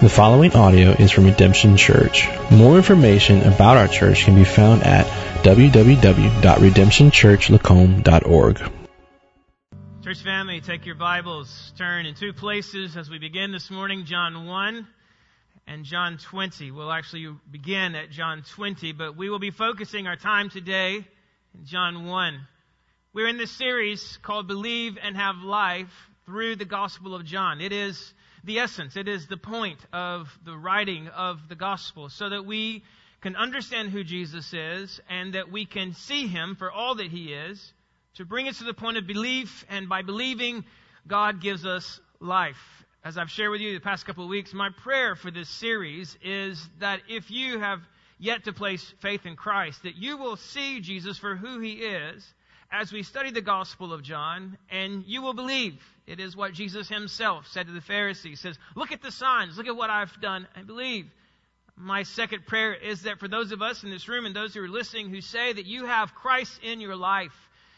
The following audio is from Redemption Church. More information about our church can be found at www.redemptionchurchlacombe.org. Church family, take your Bibles, turn in two places as we begin this morning, John 1 and John 20. We'll actually begin at John 20, but we will be focusing our time today in John 1. We're in this series called Believe and Have Life through the Gospel of John. It is the essence, it is the point of the writing of the Gospel, so that we can understand who Jesus is and that we can see Him for all that He is, to bring us to the point of belief, and by believing, God gives us life. As I've shared with you the past couple of weeks, my prayer for this series is that if you have yet to place faith in Christ, that you will see Jesus for who He is as we study the Gospel of John, and you will believe. It is what Jesus Himself said to the Pharisees. He says, look at the signs, look at what I've done, and believe. My second prayer is that for those of us in this room and those who are listening who say that you have Christ in your life,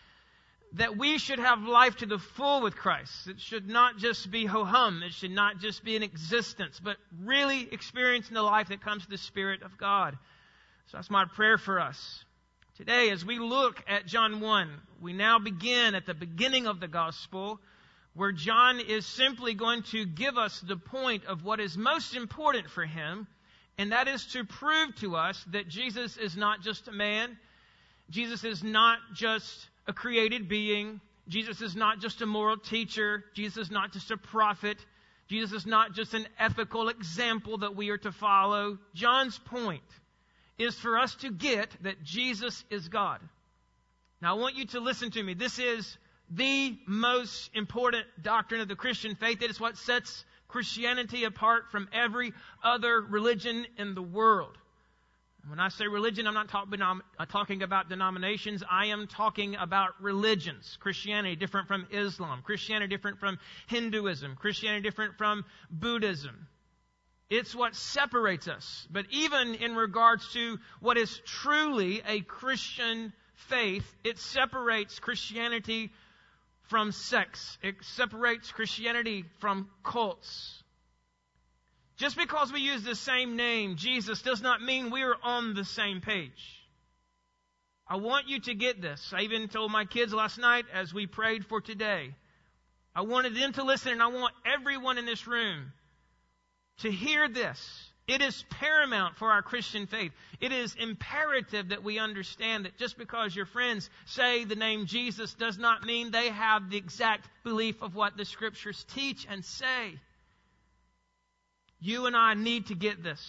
that we should have life to the full with Christ. It should not just be ho-hum. It should not just be an existence, but really experiencing the life that comes to the Spirit of God. So that's my prayer for us. Today, as we look at John 1, we now begin at the beginning of the Gospel, where John is simply going to give us the point of what is most important for him, and that is to prove to us that Jesus is not just a man. Jesus is not just a created being. Jesus is not just a moral teacher. Jesus is not just a prophet. Jesus is not just an ethical example that we are to follow. John's point is for us to get that Jesus is God. Now I want you to listen to me. This is the most important doctrine of the Christian faith. It is what sets Christianity apart from every other religion in the world. When I say religion, I'm not talking about denominations. I am talking about religions. Christianity different from Islam. Christianity different from Hinduism. Christianity different from Buddhism. It's what separates us. But even in regards to what is truly a Christian faith, it separates Christianity from sects. It separates Christianity from cults. Just because we use the same name, Jesus, does not mean we are on the same page. I want you to get this. I even told my kids last night as we prayed for today. I wanted them to listen, and I want everyone in this room to hear this. It is paramount for our Christian faith. It is imperative that we understand that just because your friends say the name Jesus does not mean they have the exact belief of what the Scriptures teach and say. You and I need to get this.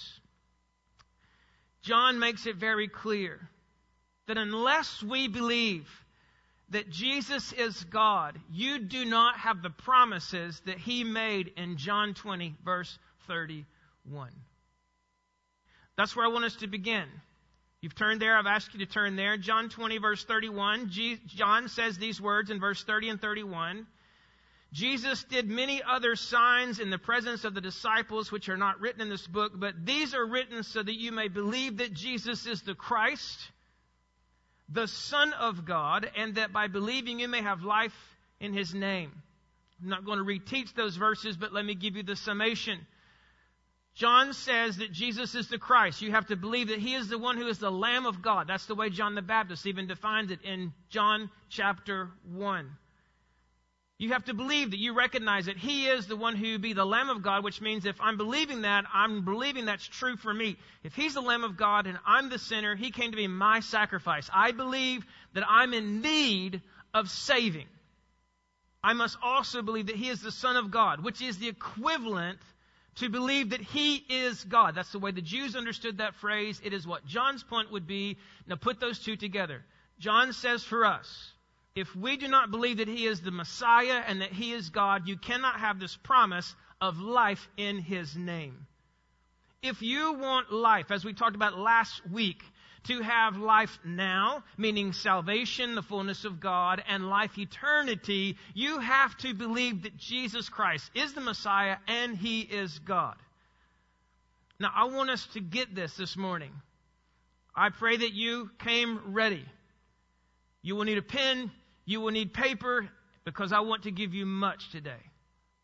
John makes it very clear that unless we believe that Jesus is God, you do not have the promises that He made in John 20, verse 31. That's where I want us to begin. You've turned there. I've asked you to turn there. John 20, verse 31. John says these words in verse 30 and 31. Jesus did many other signs in the presence of the disciples, which are not written in this book, but these are written so that you may believe that Jesus is the Christ, the Son of God, and that by believing you may have life in His name. I'm not going to reteach those verses, but let me give you the summation. John says that Jesus is the Christ. You have to believe that He is the one who is the Lamb of God. That's the way John the Baptist even defines it in John chapter 1. You have to believe that you recognize that He is the one who be the Lamb of God, which means if I'm believing that, I'm believing that's true for me. If He's the Lamb of God and I'm the sinner, He came to be my sacrifice. I believe that I'm in need of saving. I must also believe that He is the Son of God, which is the equivalent to believe that He is God. That's the way the Jews understood that phrase. It is what John's point would be. Now put those two together. John says for us, if we do not believe that He is the Messiah and that He is God, you cannot have this promise of life in His name. If you want life, as we talked about last week, to have life now, meaning salvation, the fullness of God, and life eternity, you have to believe that Jesus Christ is the Messiah and He is God. Now, I want us to get this morning. I pray that you came ready. You will need a pen. You will need paper, because I want to give you much today.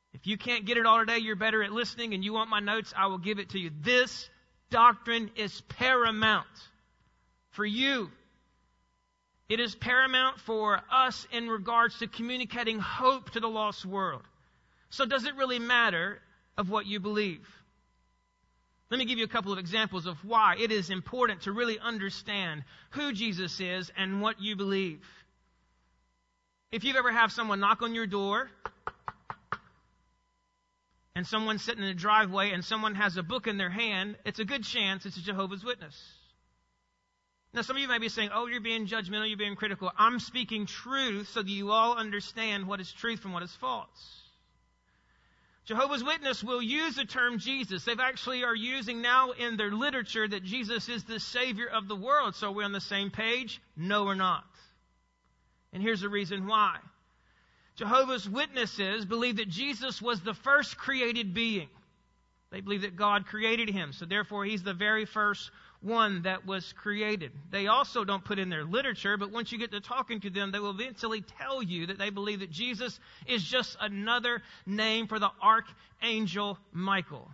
If you can't get it all today, you're better at listening and you want my notes, I will give it to you. This doctrine is paramount for you. It is paramount for us in regards to communicating hope to the lost world. So does it really matter of what you believe? Let me give you a couple of examples of why it is important to really understand who Jesus is and what you believe. If you've ever had someone knock on your door and someone's sitting in the driveway and someone has a book in their hand, it's a good chance it's a Jehovah's Witness. Now, some of you may be saying, oh, you're being judgmental, you're being critical. I'm speaking truth so that you all understand what is truth from what is false. Jehovah's Witness will use the term Jesus. They actually are using now in their literature that Jesus is the Savior of the world. So we're on the same page? No, we're not. And here's the reason why. Jehovah's Witnesses believe that Jesus was the first created being. They believe that God created him, so therefore he's the very first one that was created. They also don't put in their literature, but once you get to talking to them, they will eventually tell you that they believe that Jesus is just another name for the Archangel Michael.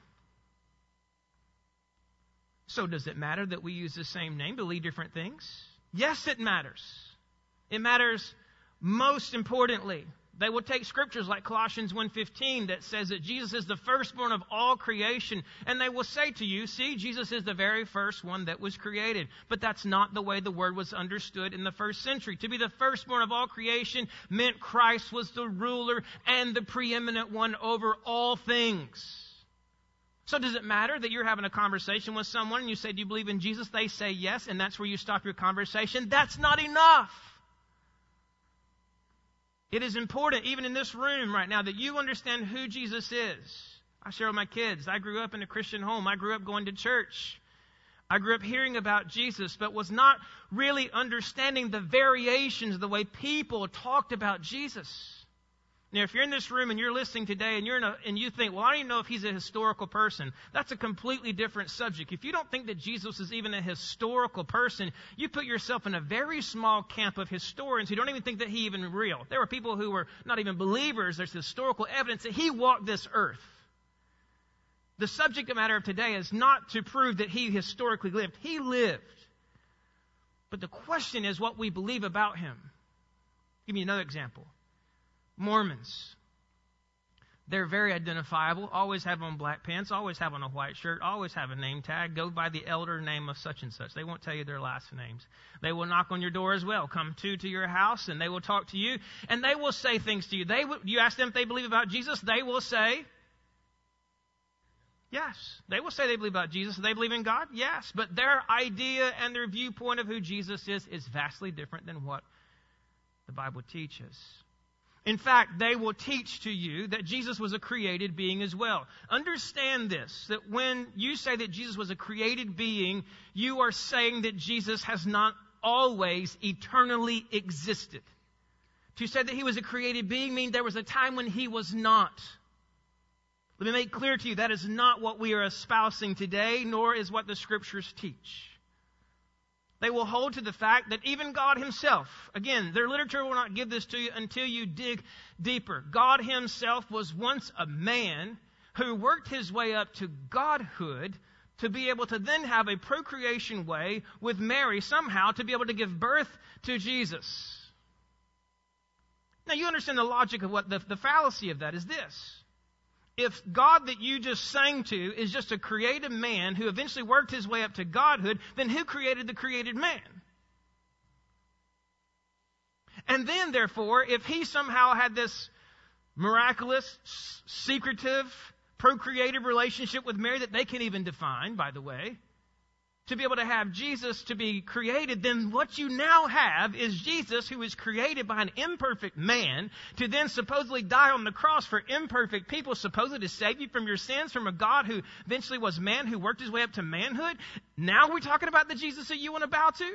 So does it matter that we use the same name, believe different things? Yes, it matters. It matters most importantly. They will take scriptures like Colossians 1:15 that says that Jesus is the firstborn of all creation. And they will say to you, see, Jesus is the very first one that was created. But that's not the way the word was understood in the first century. To be the firstborn of all creation meant Christ was the ruler and the preeminent one over all things. So does it matter that you're having a conversation with someone and you say, do you believe in Jesus? They say yes, and that's where you stop your conversation. That's not enough. It is important, even in this room right now, that you understand who Jesus is. I share with my kids. I grew up in a Christian home. I grew up going to church. I grew up hearing about Jesus, but was not really understanding the variations, the way people talked about Jesus. Now, if you're in this room and you're listening today and you think, well, I don't even know if he's a historical person, that's a completely different subject. If you don't think that Jesus is even a historical person, you put yourself in a very small camp of historians who don't even think that he even real. There were people who were not even believers. There's historical evidence that he walked this earth. The subject matter of today is not to prove that he historically lived. He lived. But the question is what we believe about him. Give me another example. Mormons. They're very identifiable, always have on black pants, always have on a white shirt, always have a name tag, go by the elder name of such and such. They won't tell you their last names. They will knock on your door as well, come to your house, and they will talk to you, and they will say things to you. You ask them if they believe about Jesus, they will say, yes. They will say they believe about Jesus. They believe in God? Yes. But their idea and their viewpoint of who Jesus is vastly different than what the Bible teaches. In fact, they will teach to you that Jesus was a created being as well. Understand this, that when you say that Jesus was a created being, you are saying that Jesus has not always eternally existed. To say that he was a created being means there was a time when he was not. Let me make clear to you, that is not what we are espousing today, nor is what the Scriptures teach. They will hold to the fact that even God himself, again, their literature will not give this to you until you dig deeper. God himself was once a man who worked his way up to godhood to be able to then have a procreation way with Mary somehow to be able to give birth to Jesus. Now you understand the logic of what the fallacy of that is this. If God that you just sang to is just a created man who eventually worked his way up to godhood, then who created the created man? And then, therefore, if he somehow had this miraculous, secretive, procreative relationship with Mary that they can't even define, by the way, to be able to have Jesus to be created, then what you now have is Jesus who is created by an imperfect man to then supposedly die on the cross for imperfect people, supposedly to save you from your sins, from a God who eventually was man, who worked his way up to manhood. Now we're talking about the Jesus that you want to bow to?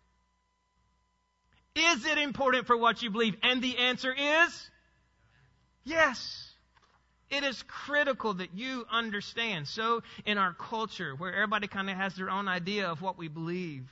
Is it important for what you believe? And the answer is yes. It is critical that you understand. So in our culture, where everybody kind of has their own idea of what we believe,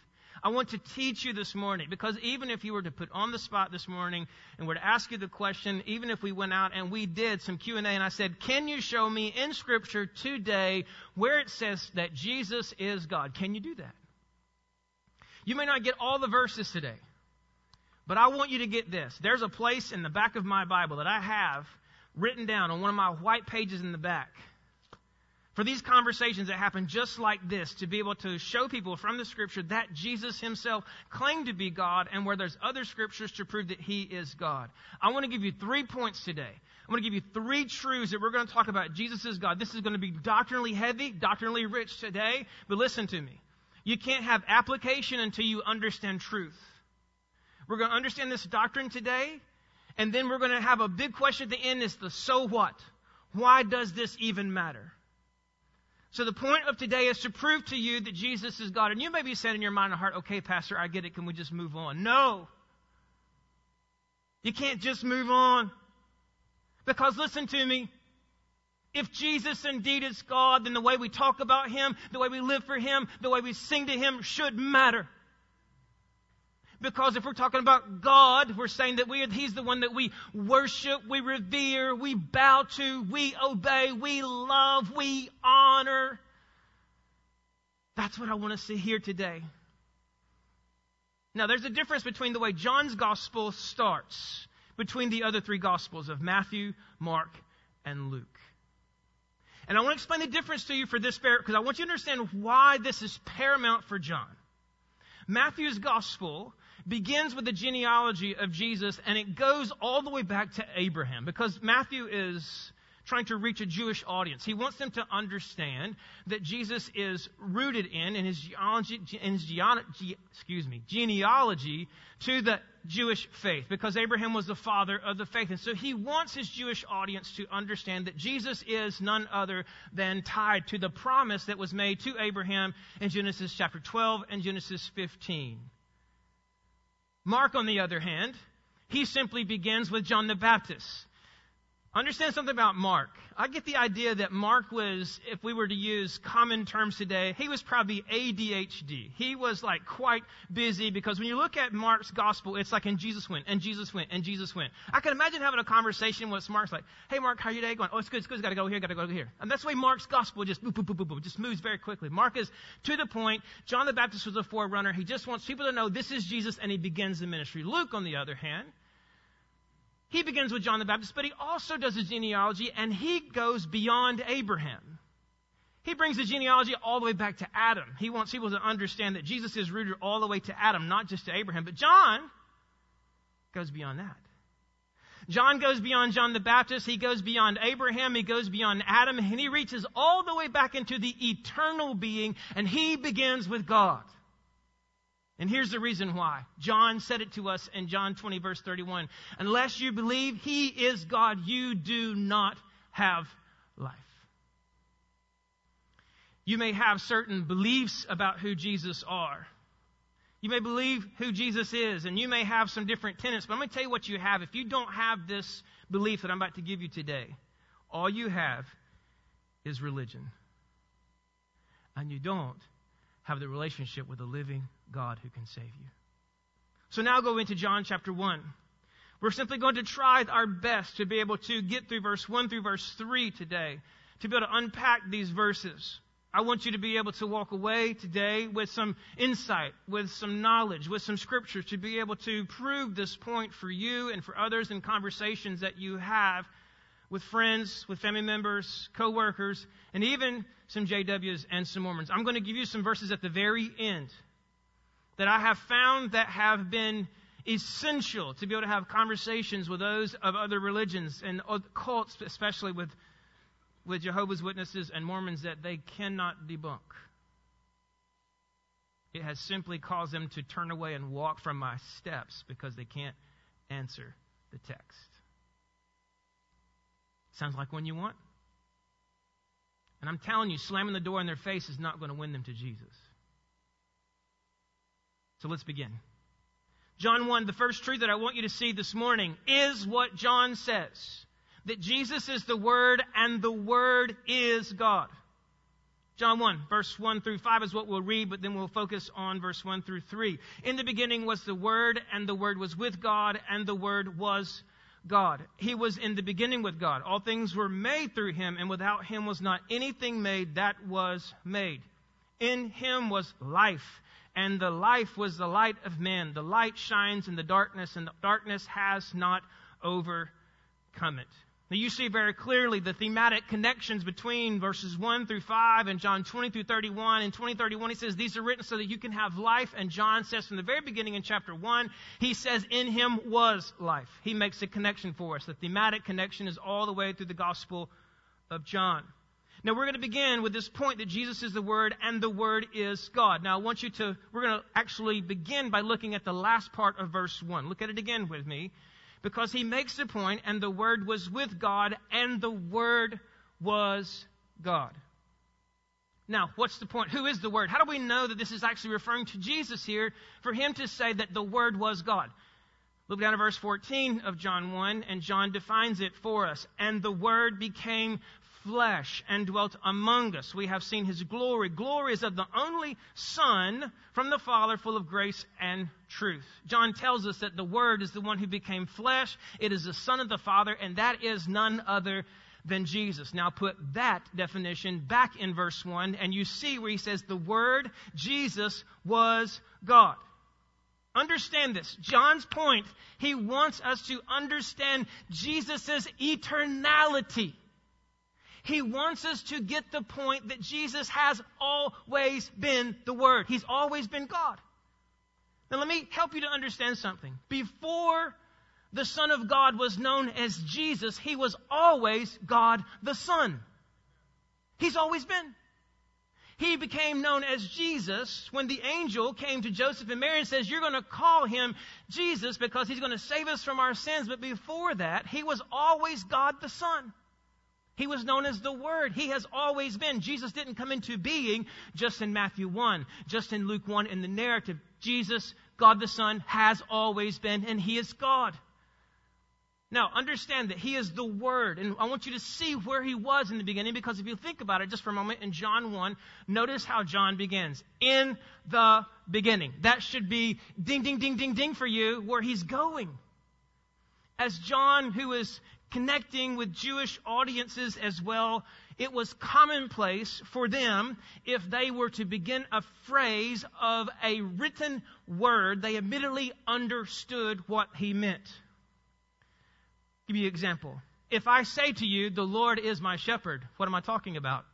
I want to teach you this morning, because even if you were to put on the spot this morning and were to ask you the question, even if we went out and we did some Q&A and I said, can you show me in Scripture today where it says that Jesus is God? Can you do that? You may not get all the verses today, but I want you to get this. There's a place in the back of my Bible that I have written down on one of my white pages in the back for these conversations that happen just like this, to be able to show people from the Scripture that Jesus himself claimed to be God, and where there's other Scriptures to prove that he is God. I want to give you 3 points today. I'm going to give you 3 truths that we're going to talk about. Jesus is God. This is going to be doctrinally heavy, doctrinally rich today, but listen to me. You can't have application until you understand truth. We're going to understand this doctrine today, and then we're going to have a big question at the end, is the so what? Why does this even matter? So the point of today is to prove to you that Jesus is God. And you may be saying in your mind and heart, okay, Pastor, I get it. Can we just move on? No. You can't just move on. Because listen to me. If Jesus indeed is God, then the way we talk about him, the way we live for him, the way we sing to him should matter. Because if we're talking about God, we're saying that he's the one that we worship, we revere, we bow to, we obey, we love, we honor. That's what I want us to hear today. Now, there's a difference between the way John's gospel starts between the other 3 gospels of Matthew, Mark, and Luke. And I want to explain the difference to you for this, because I want you to understand why this is paramount for John. Matthew's gospel begins with the genealogy of Jesus, and it goes all the way back to Abraham, because Matthew is trying to reach a Jewish audience. He wants them to understand that Jesus is rooted in his genealogy to the Jewish faith, because Abraham was the father of the faith. And so he wants his Jewish audience to understand that Jesus is none other than tied to the promise that was made to Abraham in Genesis chapter 12 and Genesis 15. Mark, on the other hand, he simply begins with John the Baptist. Understand something about Mark. I get the idea that Mark was, if we were to use common terms today, he was probably ADHD. He was like quite busy, because when you look at Mark's gospel, it's like, and Jesus went, and Jesus went, and Jesus went. I can imagine having a conversation with Mark's like, hey Mark, how are your day going? Oh, it's good, gotta go here, gotta go here. And that's the way Mark's gospel just boop, boop, boop, boop, boop, just moves very quickly. Mark is to the point. John the Baptist was a forerunner. He just wants people to know this is Jesus, and he begins the ministry. Luke, on the other hand, he begins with John the Baptist, but he also does a genealogy, and he goes beyond Abraham. He brings the genealogy all the way back to Adam. He wants people to understand that Jesus is rooted all the way to Adam, not just to Abraham. But John goes beyond that. John goes beyond John the Baptist. He goes beyond Abraham. He goes beyond Adam, and he reaches all the way back into the eternal being, and he begins with God. And here's the reason why. John said it to us in John 20, verse 31. Unless you believe he is God, you do not have life. You may have certain beliefs about who Jesus are. You may believe who Jesus is, and you may have some different tenets, but I'm going to tell you what you have. If you don't have this belief that I'm about to give you today, all you have is religion. And you don't have the relationship with the living God who can save you. So now go into John chapter 1. We're simply going to try our best to be able to get through verse 1 through verse 3 today, to be able to unpack these verses. I want you to be able to walk away today with some insight, with some knowledge, with some scriptures, to be able to prove this point for you and for others in conversations that you have with friends, with family members, co-workers, and even some JWs and some Mormons. I'm going to give you some verses at the very end that I have found that have been essential to be able to have conversations with those of other religions and cults, especially with Jehovah's Witnesses and Mormons, that they cannot debunk. It has simply caused them to turn away and walk from my steps because they can't answer the text. Sounds like one you want? And I'm telling you, slamming the door in their face is not going to win them to Jesus. So let's begin. John 1, the first truth that I want you to see this morning is what John says. That Jesus is the Word and the Word is God. John 1, verse 1 through 5 is what we'll read, but then we'll focus on verse 1 through 3. In the beginning was the Word, and the Word was with God, and the Word was God. He was in the beginning with God. All things were made through him, and without him was not anything made that was made. In him was life, and the life was the light of men. The light shines in the darkness, and the darkness has not overcome it. Now you see very clearly the thematic connections between verses 1 through 5 and John 20 through 31. In 20:31 he says, these are written so that you can have life. And John says from the very beginning in chapter 1, he says, in him was life. He makes a connection for us. The thematic connection is all the way through the Gospel of John. Now we're going to begin with this point that Jesus is the Word and the Word is God. Now we're going to actually begin by looking at the last part of verse 1. Look at it again with me. Because he makes the point, and the Word was with God, and the Word was God. Now, what's the point? Who is the Word? How do we know that this is actually referring to Jesus here for him to say that the Word was God? Look down at verse 14 of John 1, and John defines it for us. And the Word became flesh and dwelt among us. We have seen his glory. Glory is of the only Son from the Father, full of grace and truth. John tells us that the Word is the one who became flesh. It is the Son of the Father, and that is none other than Jesus. Now put that definition back in verse 1, and you see where he says the Word, Jesus, was God. Understand this. John's point, he wants us to understand Jesus' eternality. He wants us to get the point that Jesus has always been the Word. He's always been God. Now let me help you to understand something. Before the Son of God was known as Jesus, he was always God the Son. He's always been. He became known as Jesus when the angel came to Joseph and Mary and says, you're going to call him Jesus because he's going to save us from our sins. But before that, he was always God the Son. He was known as the Word. He has always been. Jesus didn't come into being just in Matthew 1, just in Luke 1 in the narrative. Jesus, God the Son, has always been, and he is God. Now, understand that he is the Word. And I want you to see where he was in the beginning, because if you think about it just for a moment in John 1, notice how John begins. In the beginning. That should be ding, ding, ding, ding, ding for you where he's going. As John, who is connecting with Jewish audiences as well, it was commonplace for them if they were to begin a phrase of a written word, they immediately understood what he meant. Give you an example. If I say to you, the Lord is my shepherd, what am I talking about?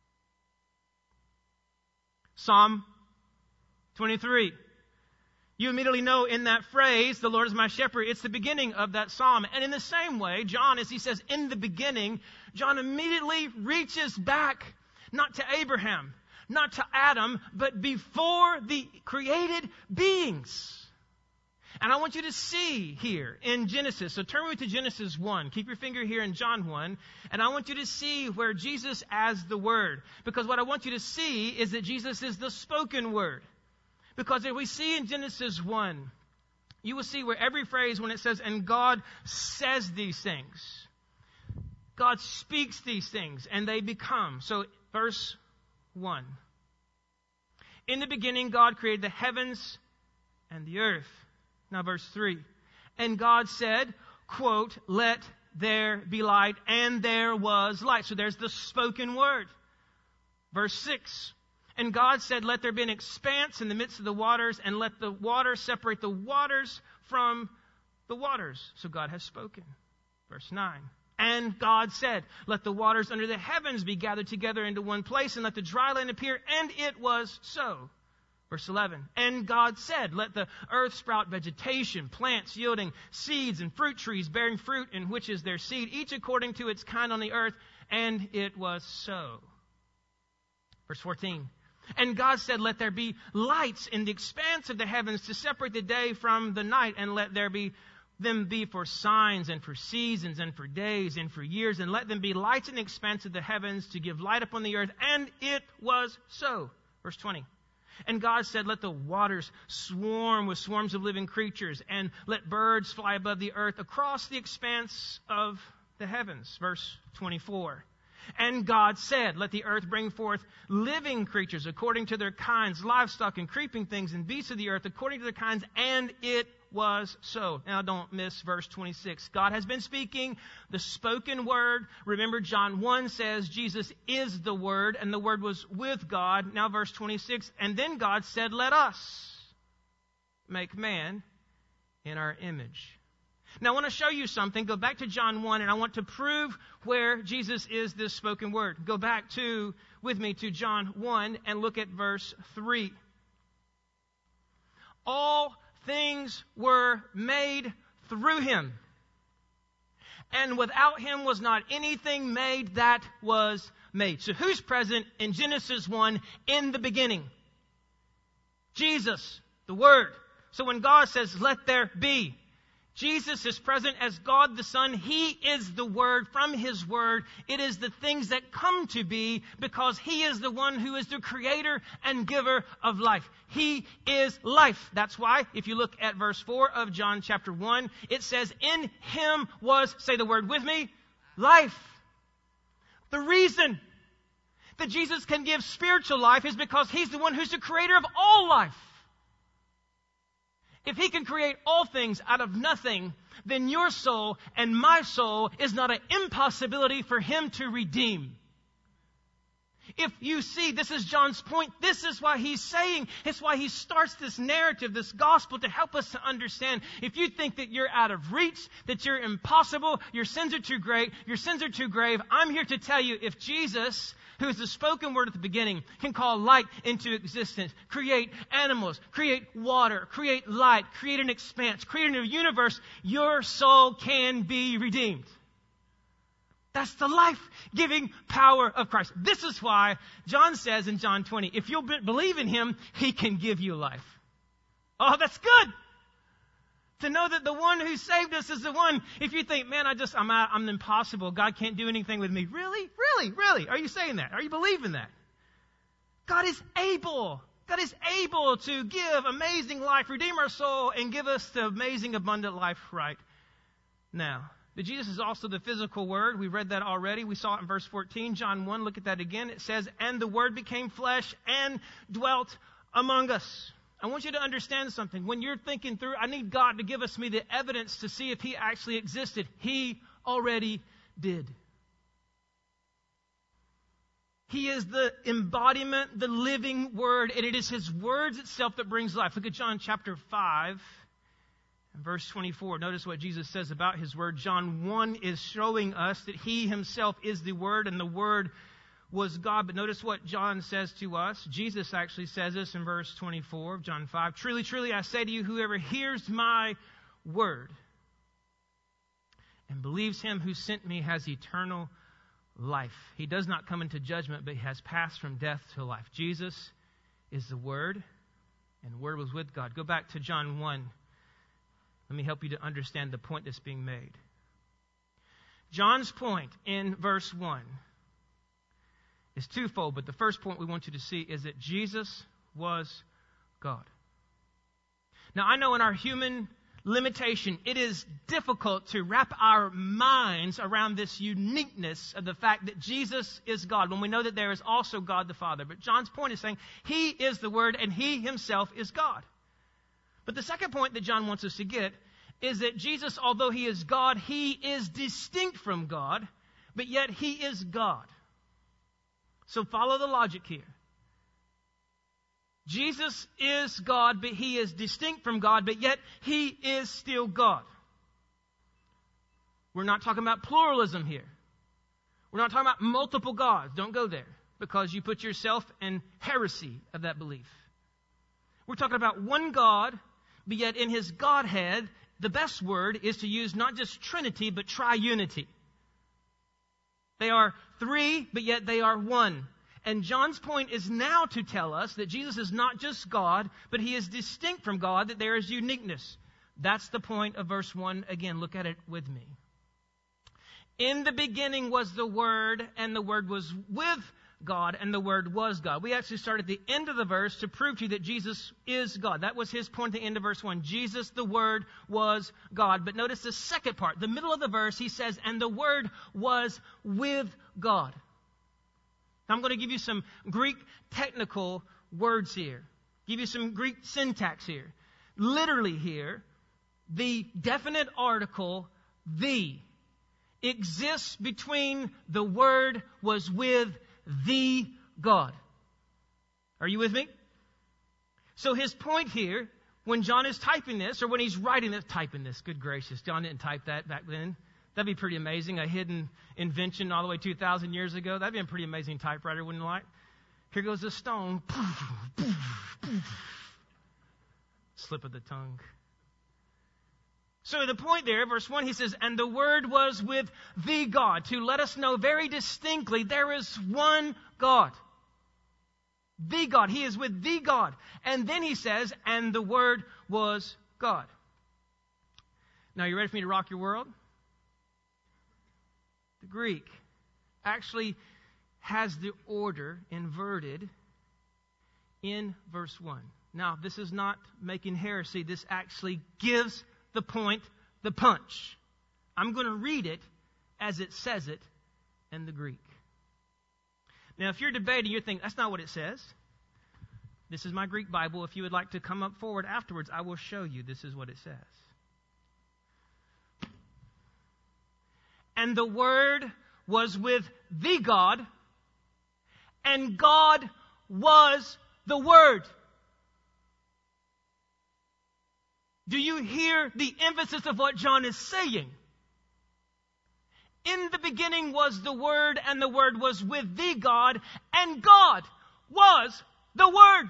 Psalm 23. You immediately know in that phrase, the Lord is my shepherd, it's the beginning of that psalm. And in the same way, John, as he says, in the beginning, John immediately reaches back, not to Abraham, not to Adam, but before the created beings. And I want you to see here in Genesis, so turn with me to Genesis 1. Keep your finger here in John 1. And I want you to see where Jesus as the Word. Because what I want you to see is that Jesus is the spoken Word. Because if we see in Genesis 1, you will see where every phrase when it says, and God says these things. God speaks these things and they become. So verse 1. In the beginning God created the heavens and the earth. Now verse 3. And God said, quote, let there be light, and there was light. So there's the spoken word. Verse 6. And God said, let there be an expanse in the midst of the waters, and let the waters separate the waters from the waters. So God has spoken. Verse 9. And God said, let the waters under the heavens be gathered together into one place, and let the dry land appear. And it was so. Verse 11. And God said, let the earth sprout vegetation, plants yielding seeds, and fruit trees bearing fruit in which is their seed, each according to its kind on the earth. And it was so. Verse 14. And God said, let there be lights in the expanse of the heavens to separate the day from the night, and let there be them be for signs and for seasons and for days and for years, and let them be lights in the expanse of the heavens to give light upon the earth. And it was so. Verse 20. And God said, let the waters swarm with swarms of living creatures, and let birds fly above the earth across the expanse of the heavens. Verse 24. And God said, let the earth bring forth living creatures according to their kinds, livestock and creeping things and beasts of the earth according to their kinds, and it was so. Now don't miss verse 26. God has been speaking the spoken word. Remember, John 1 says Jesus is the Word, and the Word was with God. Now verse 26, and then God said, let us make man in our image. Now I want to show you something. Go back to John 1, and I want to prove where Jesus is this spoken word. Go back with me to John 1 and look at verse 3. All things were made through him, and without him was not anything made that was made. So who's present in Genesis 1 in the beginning? Jesus, the Word. So when God says, let there be, Jesus is present as God the Son. He is the Word. From His Word, it is the things that come to be because He is the one who is the creator and giver of life. He is life. That's why, if you look at verse 4 of John chapter 1, it says, in Him was, say the word with me, life. The reason that Jesus can give spiritual life is because He's the one who's the creator of all life. If He can create all things out of nothing, then your soul and my soul is not an impossibility for Him to redeem. If you see, this is John's point. This is why he's saying, it's why he starts this narrative, this gospel, to help us to understand. If you think that you're out of reach, that you're impossible, your sins are too great, your sins are too grave, I'm here to tell you, if Jesus, who is the spoken word at the beginning, can call light into existence, create animals, create water, create light, create an expanse, create a new universe, your soul can be redeemed. That's the life-giving power of Christ. This is why John says in John 20, if you'll believe in Him, He can give you life. Oh, that's good. To know that the one who saved us is the one. If you think, man, I'm impossible. God can't do anything with me. Really? Really? Really? Are you saying that? Are you believing that? God is able. God is able to give amazing life, redeem our soul, and give us the amazing abundant life right now. But Jesus is also the physical Word. We read that already. We saw it in verse 14. John 1, look at that again. It says, and the Word became flesh and dwelt among us. I want you to understand something. When you're thinking through, I need God to give me the evidence to see if He actually existed. He already did. He is the embodiment, the living Word, and it is His words itself that brings life. Look at John chapter 5. Verse 24, notice what Jesus says about His Word. John 1 is showing us that He Himself is the Word, and the Word was God. But notice what John says to us. Jesus actually says this in verse 24 of John 5. Truly, truly, I say to you, whoever hears my word and believes Him who sent me has eternal life. He does not come into judgment, but he has passed from death to life. Jesus is the Word, and the Word was with God. Go back to John 1. Let me help you to understand the point that's being made. John's point in verse 1 is twofold, but the first point we want you to see is that Jesus was God. Now, I know in our human limitation, it is difficult to wrap our minds around this uniqueness of the fact that Jesus is God, when we know that there is also God the Father. But John's point is saying He is the Word and He Himself is God. But the second point that John wants us to get is that Jesus, although He is God, He is distinct from God, but yet He is God. So follow the logic here. Jesus is God, but He is distinct from God, but yet He is still God. We're not talking about pluralism here. We're not talking about multiple gods. Don't go there, because you put yourself in heresy of that belief. We're talking about one God, but yet in His Godhead, the best word is to use not just Trinity, but triunity. They are three, but yet they are one. And John's point is now to tell us that Jesus is not just God, but He is distinct from God, that there is uniqueness. That's the point of verse 1. Again, look at it with me. In the beginning was the Word, and the Word was with God, and the Word was God. We actually start at the end of the verse to prove to you that Jesus is God. That was His point at the end of verse 1. Jesus, the Word, was God. But notice the second part. The middle of the verse, He says, and the Word was with God. I'm going to give you some Greek technical words here. Give you some Greek syntax here. Literally here, the definite article, the, exists between the Word was with the God. Are you with me? So his point here, when John is typing this, or when he's writing this, typing this, good gracious, John didn't type that back then. That'd be pretty amazing. A hidden invention all the way 2,000 years ago. That'd be a pretty amazing typewriter, wouldn't you like? Here goes the stone. Slip of the tongue. So the point there, verse 1, he says, and the Word was with the God, to let us know very distinctly there is one God. The God. He is with the God. And then he says, and the Word was God. Now, you ready for me to rock your world? The Greek actually has the order inverted in verse 1. Now, this is not making heresy. This actually gives the point, the punch. I'm going to read it as it says it in the Greek. Now, if you're debating, you're thinking, that's not what it says. This is my Greek Bible. If you would like to come up forward afterwards, I will show you this is what it says. And the Word was with the God, and God was the Word. Do you hear the emphasis of what John is saying? In the beginning was the Word, and the Word was with the God, and God was the Word.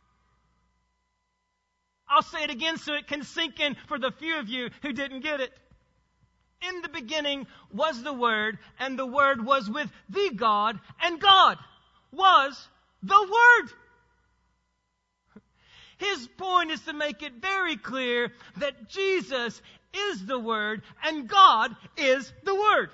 I'll say it again so it can sink in for the few of you who didn't get it. In the beginning was the Word, and the Word was with the God, and God was the Word. His point is to make it very clear that Jesus is the Word, and God is the Word.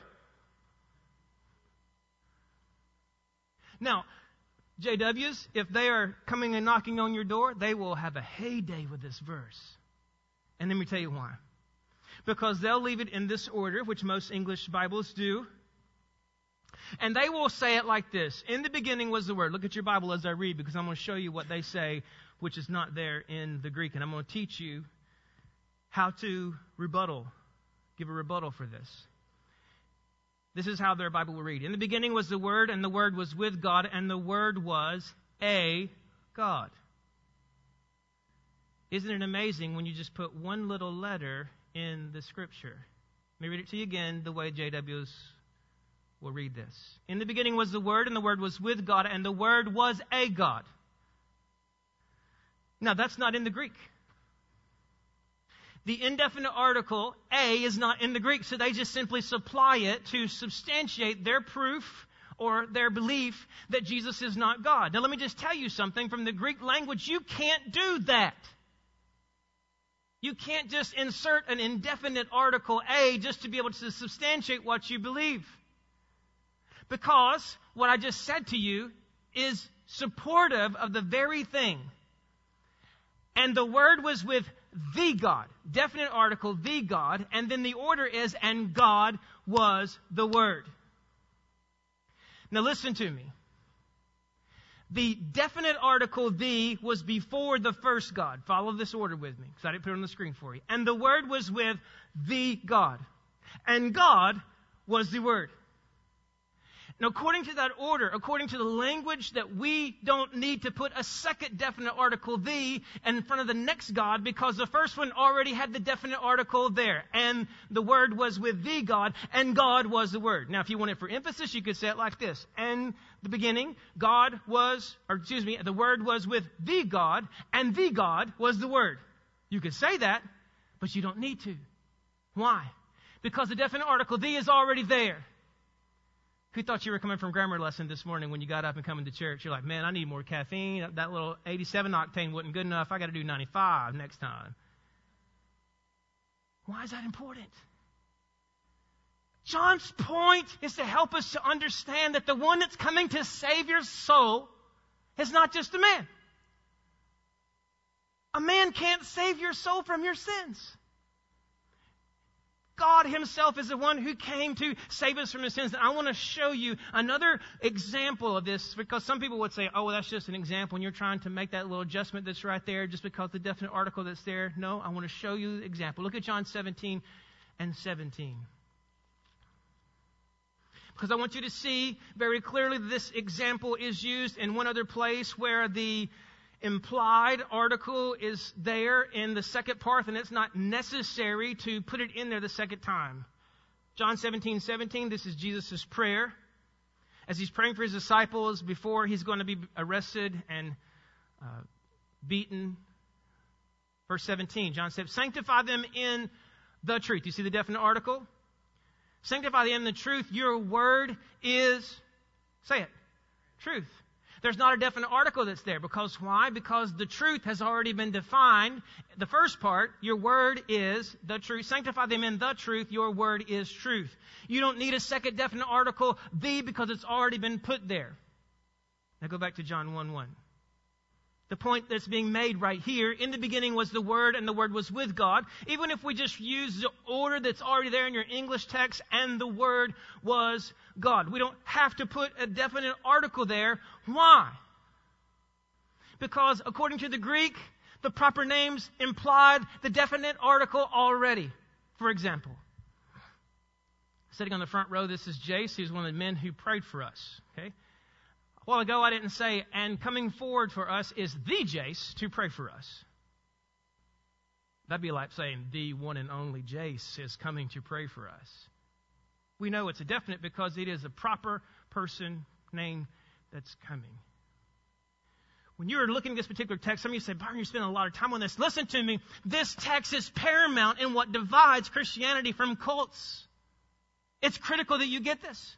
Now, JWs, if they are coming and knocking on your door, they will have a heyday with this verse. And let me tell you why. Because they'll leave it in this order, which most English Bibles do. And they will say it like this. In the beginning was the Word. Look at your Bible as I read, because I'm going to show you what they say, which is not there in the Greek. And I'm going to teach you how to give a rebuttal for this. This is how their Bible will read. In the beginning was the Word, and the Word was with God, and the Word was a God. Isn't it amazing when you just put one little letter in the Scripture? Let me read it to you again the way JWs will read this. In the beginning was the Word, and the Word was with God, and the Word was a God. Now, that's not in the Greek. The indefinite article, a, is not in the Greek, so they just simply supply it to substantiate their proof or their belief that Jesus is not God. Now, let me just tell you something. From the Greek language, you can't do that. You can't just insert an indefinite article, a, just to be able to substantiate what you believe. Because what I just said to you is supportive of the very thing. And the Word was with the God. Definite article, the God. And then the order is, and God was the Word. Now listen to me. The definite article, the, was before the first God. Follow this order with me, because I didn't put it on the screen for you. And the Word was with the God. And God was the Word. Now, according to that order, according to the language, that we don't need to put a second definite article, the, in front of the next God, because the first one already had the definite article there. And the Word was with the God, and God was the Word. Now, if you want it for emphasis, you could say it like this. In the beginning, the Word was with the God, and the God was the Word. You could say that, but you don't need to. Why? Because the definite article, the, is already there. Who thought you were coming from grammar lesson this morning when you got up and coming to church? You're like, man, I need more caffeine. That little 87 octane wasn't good enough. I got to do 95 next time. Why is that important? John's point is to help us to understand that the one that's coming to save your soul is not just a man. A man can't save your soul from your sins. God himself is the one who came to save us from our sins. And I want to show you another example of this, because some people would say, oh, well, that's just an example, and you're trying to make that little adjustment that's right there just because the definite article that's there. No, I want to show you the example. Look at John 17 and 17. Because I want you to see very clearly that this example is used in one other place where the implied article is there in the second part, and it's not necessary to put it in there the second time. John 17:17, this is Jesus' prayer. As he's praying for his disciples before he's going to be arrested and beaten. Verse 17, John said, sanctify them in the truth. You see the definite article? Sanctify them in the truth. Your word is, say it, truth. There's not a definite article that's there. Because why? Because the truth has already been defined. The first part, your word is the truth. Sanctify them in the truth. Your word is truth. You don't need a second definite article, the, because it's already been put there. Now go back to John 1:1. The point that's being made right here, in the beginning was the Word, and the Word was with God. Even if we just use the order that's already there in your English text, and the Word was God. We don't have to put a definite article there. Why? Because according to the Greek, the proper names implied the definite article already. For example, sitting on the front row, this is Jace. He's one of the men who prayed for us. Okay. A while ago, I didn't say, and coming forward for us is the Jace to pray for us. That'd be like saying the one and only Jace is coming to pray for us. We know it's a definite because it is a proper person name that's coming. When you're looking at this particular text, some of you say, Byron, you're spending a lot of time on this. Listen to me. This text is paramount in what divides Christianity from cults. It's critical that you get this.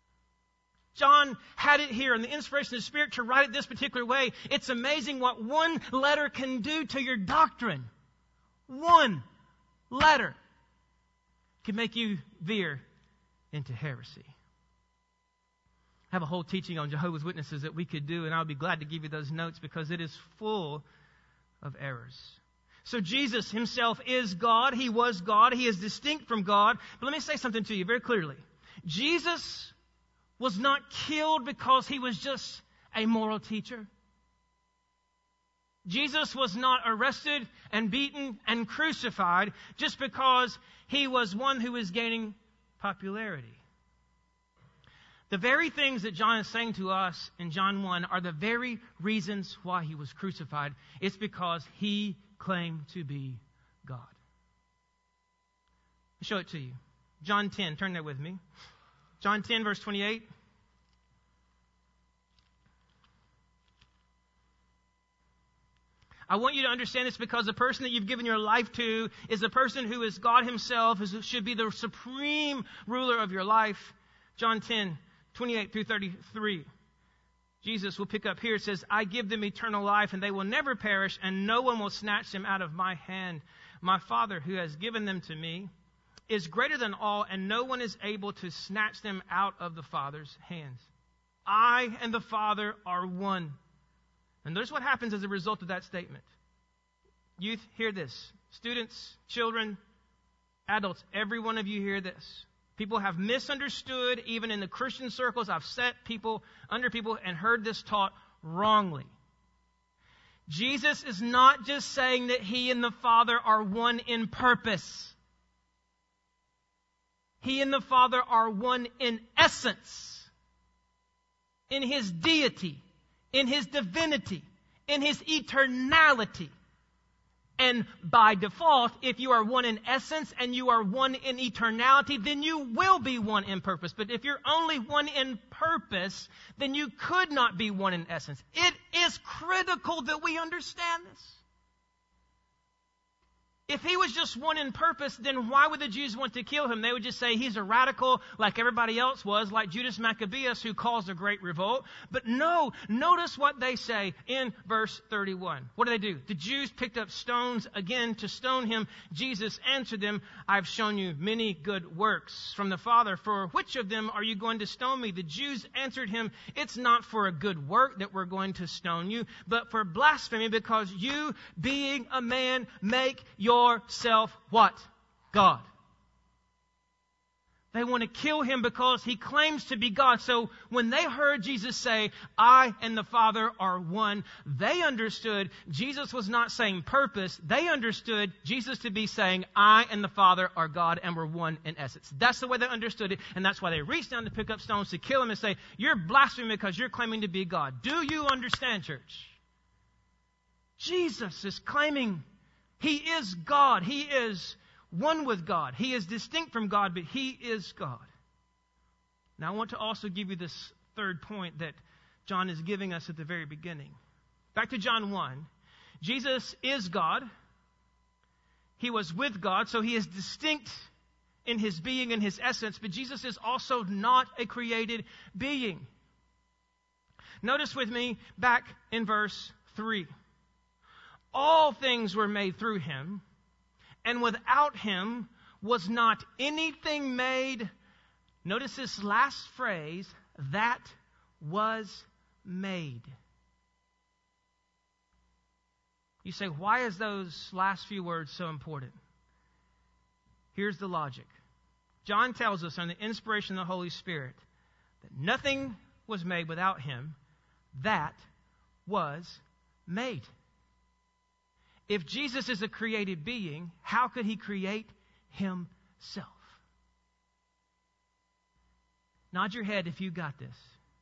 John had it here in the inspiration of the Spirit to write it this particular way. It's amazing what one letter can do to your doctrine. One letter can make you veer into heresy. I have a whole teaching on Jehovah's Witnesses that we could do, and I'll be glad to give you those notes because it is full of errors. So Jesus himself is God. He was God. He is distinct from God. But let me say something to you very clearly. Jesus was not killed because he was just a moral teacher. Jesus was not arrested and beaten and crucified just because he was one who was gaining popularity. The very things that John is saying to us in John 1 are the very reasons why he was crucified. It's because he claimed to be God. I'll show it to you. John 10, turn there with me. John 10, verse 28. I want you to understand this because the person that you've given your life to is the person who is God himself, who should be the supreme ruler of your life. John 10, 28 through 33. Jesus will pick up here. It says, I give them eternal life, and they will never perish, and no one will snatch them out of my hand. My Father, who has given them to me, is greater than all, and no one is able to snatch them out of the Father's hands. I and the Father are one. And notice what happens as a result of that statement. Youth, hear this. Students, children, adults, every one of you hear this. People have misunderstood, even in the Christian circles. I've sat people under people and heard this taught wrongly. Jesus is not just saying that he and the Father are one in purpose. He and the Father are one in essence, in his deity, in his divinity, in his eternality. And by default, if you are one in essence and you are one in eternality, then you will be one in purpose. But if you're only one in purpose, then you could not be one in essence. It is critical that we understand this. If he was just one in purpose, then why would the Jews want to kill him? They would just say he's a radical like everybody else was, like Judas Maccabeus who caused a great revolt. But no, notice what they say in verse 31. What do? The Jews picked up stones again to stone him. Jesus answered them, I've shown you many good works from the Father. For which of them are you going to stone me? The Jews answered him, it's not for a good work that we're going to stone you, but for blasphemy, because you, being a man, make yourself what? God. They want to kill him because he claims to be God. So when they heard Jesus say, I and the Father are one, they understood Jesus was not saying purpose. They understood Jesus to be saying, I and the Father are God and we're one in essence. That's the way they understood it. And that's why they reached down to pick up stones to kill him and say, you're blaspheming because you're claiming to be God. Do you understand, church? Jesus is claiming he is God. He is one with God. He is distinct from God, but he is God. Now, I want to also give you this third point that John is giving us at the very beginning. Back to John 1. Jesus is God. He was with God, so he is distinct in his being and his essence, but Jesus is also not a created being. Notice with me back in verse 3. All things were made through him, and without him was not anything made, notice this last phrase, that was made. You say, why is those last few words so important? Here's the logic. John tells us under the inspiration of the Holy Spirit that nothing was made without him that was made. If Jesus is a created being, how could he create himself? Nod your head if you got this.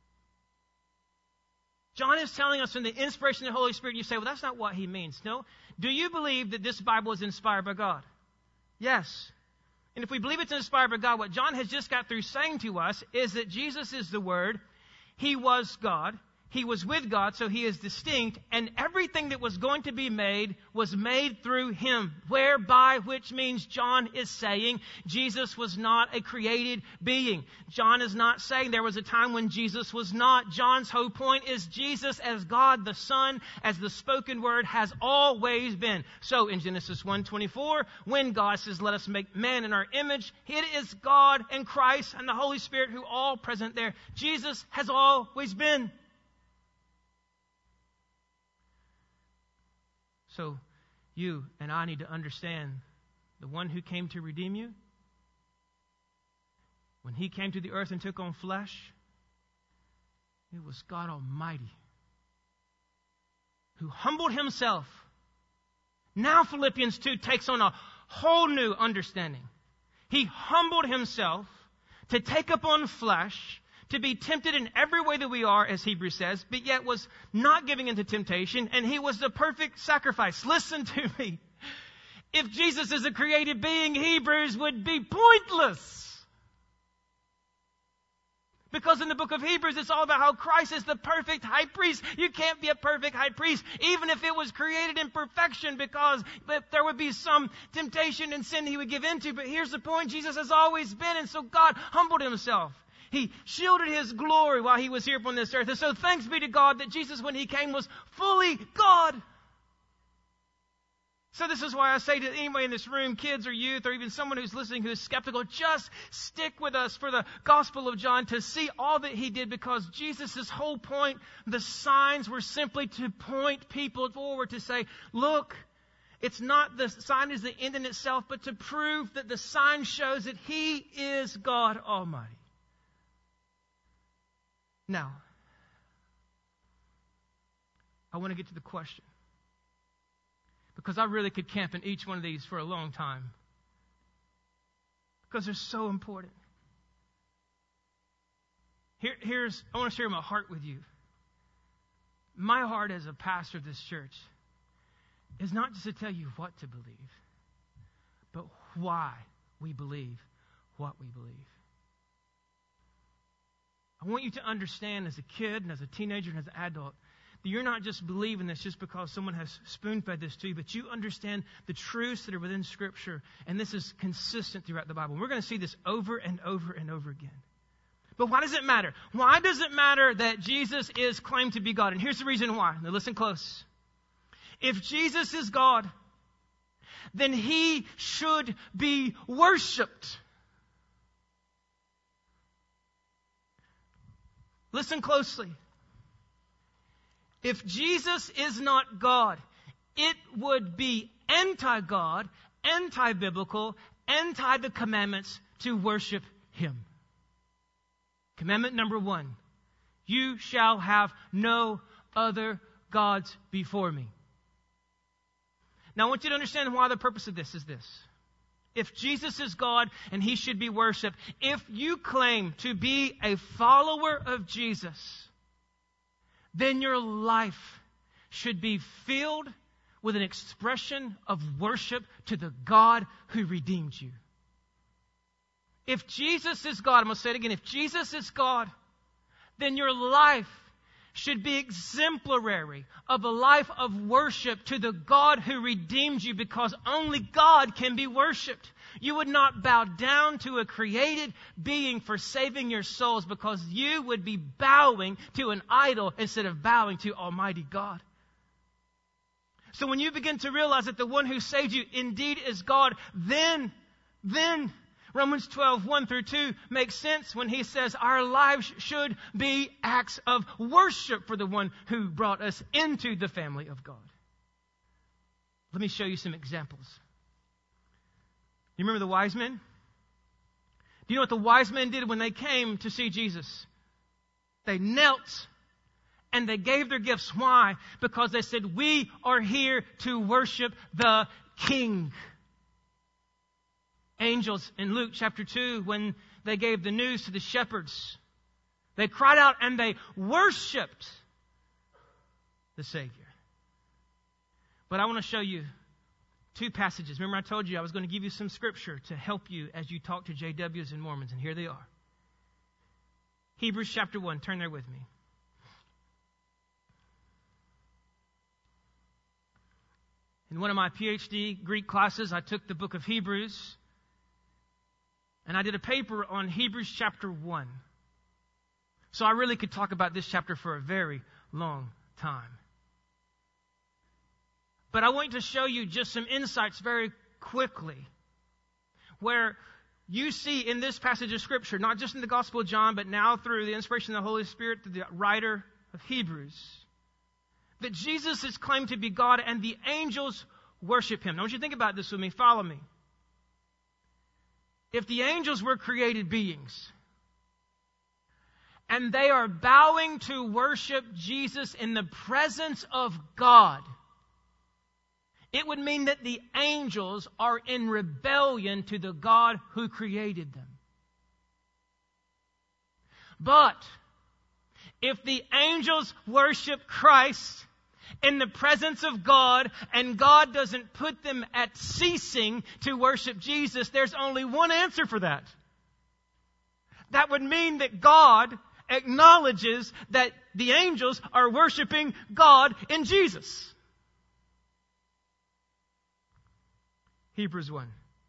John is telling us from the inspiration of the Holy Spirit, and you say, well, that's not what he means. No. Do you believe that this Bible is inspired by God? Yes. And if we believe it's inspired by God, what John has just got through saying to us is that Jesus is the Word. He was God. He was with God, so he is distinct, and everything that was going to be made was made through him, whereby, which means John is saying Jesus was not a created being. John is not saying there was a time when Jesus was not. John's whole point is Jesus as God the Son, as the spoken word, has always been. So in Genesis 1:24, when God says, let us make man in our image, it is God and Christ and the Holy Spirit who are all present there. Jesus has always been. So you and I need to understand the one who came to redeem you. When he came to the earth and took on flesh, it was God Almighty who humbled himself. Now Philippians 2 takes on a whole new understanding. He humbled himself to take upon flesh, to be tempted in every way that we are, as Hebrews says, but yet was not giving into temptation, and he was the perfect sacrifice. Listen to me. If Jesus is a created being, Hebrews would be pointless. Because in the book of Hebrews, it's all about how Christ is the perfect high priest. You can't be a perfect high priest, even if it was created in perfection, because there would be some temptation and sin he would give into. But here's the point. Jesus has always been, and so God humbled himself. He shielded his glory while he was here upon this earth. And so thanks be to God that Jesus, when he came, was fully God. So this is why I say to anybody in this room, kids or youth, or even someone who's listening who is skeptical, just stick with us for the Gospel of John to see all that he did, because Jesus' whole point, the signs were simply to point people forward, to say, look, it's not the sign is the end in itself, but to prove that the sign shows that he is God Almighty. Now, I want to get to the question, because I really could camp in each one of these for a long time, because they're so important. I want to share my heart with you. My heart as a pastor of this church is not just to tell you what to believe, but why we believe what we believe. I want you to understand as a kid and as a teenager and as an adult that you're not just believing this just because someone has spoon-fed this to you, but you understand the truths that are within Scripture, and this is consistent throughout the Bible. And we're going to see this over and over and over again. But why does it matter? Why does it matter that Jesus is claimed to be God? And here's the reason why. Now listen close. If Jesus is God, then he should be worshipped. Listen closely. If Jesus is not God, it would be anti-God, anti-biblical, anti the commandments to worship Him. Commandment number 1, you shall have no other gods before me. Now I want you to understand why the purpose of this is this. If Jesus is God and He should be worshiped, if you claim to be a follower of Jesus, then your life should be filled with an expression of worship to the God who redeemed you. If Jesus is God, I'm going to say it again, if Jesus is God, then your life should be exemplary of a life of worship to the God who redeemed you, because only God can be worshiped. You would not bow down to a created being for saving your souls, because you would be bowing to an idol instead of bowing to Almighty God. So when you begin to realize that the one who saved you indeed is God, then Romans 12, 1 through 2 makes sense when he says our lives should be acts of worship for the one who brought us into the family of God. Let me show you some examples. You remember the wise men? Do you know what the wise men did when they came to see Jesus? They knelt and they gave their gifts. Why? Because they said, we are here to worship the King. Angels in Luke chapter 2, when they gave the news to the shepherds, they cried out and they worshiped the Savior. But I want to show you 2 passages. Remember I told you I was going to give you some scripture to help you as you talk to JWs and Mormons, and here they are. Hebrews chapter 1, turn there with me. In one of my PhD Greek classes, I took the book of Hebrews, and I did a paper on Hebrews chapter 1. So I really could talk about this chapter for a very long time. But I want to show you just some insights very quickly, where you see in this passage of Scripture, not just in the Gospel of John, but now through the inspiration of the Holy Spirit, through the writer of Hebrews, that Jesus is claimed to be God and the angels worship Him. Now I want you to think about this with me. Follow me. If the angels were created beings, and they are bowing to worship Jesus in the presence of God, it would mean that the angels are in rebellion to the God who created them. But if the angels worship Christ in the presence of God, and God doesn't put them at ceasing to worship Jesus, there's only one answer for that. That would mean that God acknowledges that the angels are worshiping God in Jesus. Hebrews 1.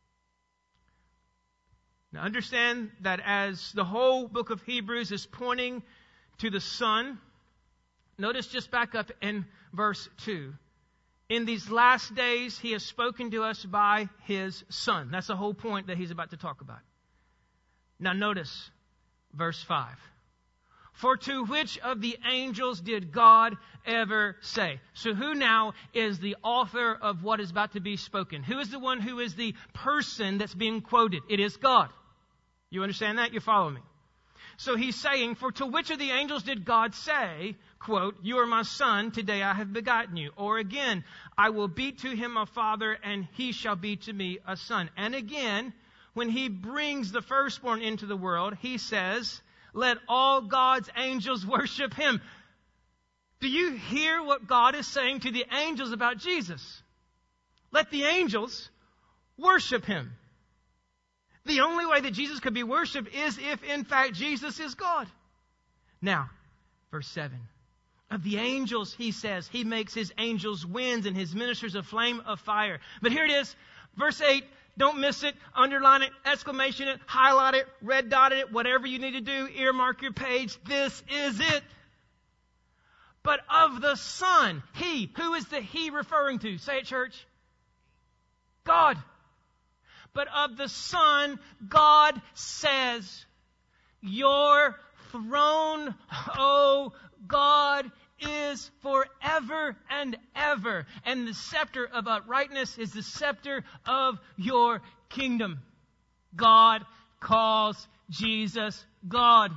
Now understand that as the whole book of Hebrews is pointing to the Son, notice just back up in verse 2. In these last days, He has spoken to us by His Son. That's the whole point that he's about to talk about. Now notice verse 5. For to which of the angels did God ever say? So who now is the author of what is about to be spoken? Who is the one who is the person that's being quoted? It is God. You understand that? You follow me? So he's saying, for to which of the angels did God say, quote, you are my son, today I have begotten you. Or again, I will be to him a father, and he shall be to me a son. And again, when He brings the firstborn into the world, He says, let all God's angels worship Him. Do you hear what God is saying to the angels about Jesus? Let the angels worship Him. The only way that Jesus could be worshipped is if, in fact, Jesus is God. Now, verse 7. Of the angels, He says, He makes His angels winds and His ministers a flame of fire. But here it is, verse 8. Don't miss it, underline it, exclamation it, highlight it, red dot it, whatever you need to do, earmark your page. This is it. But of the Son, He, who is the He referring to? Say it, church. God. But of the Son, God says, your throne, O God, is forever and ever. And the scepter of uprightness is the scepter of your kingdom. God calls Jesus God.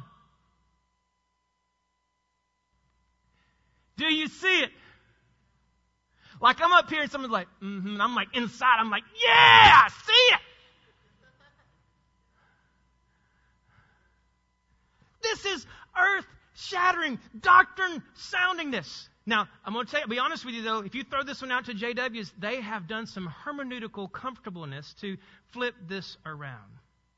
Do you see it? Like I'm up here and someone's like, and I'm like inside, I'm like, yeah, I see it. This is earth-shattering, doctrine-sounding this. Now, I'm going to be honest with you, though. If you throw this one out to JWs, they have done some hermeneutical comfortableness to flip this around.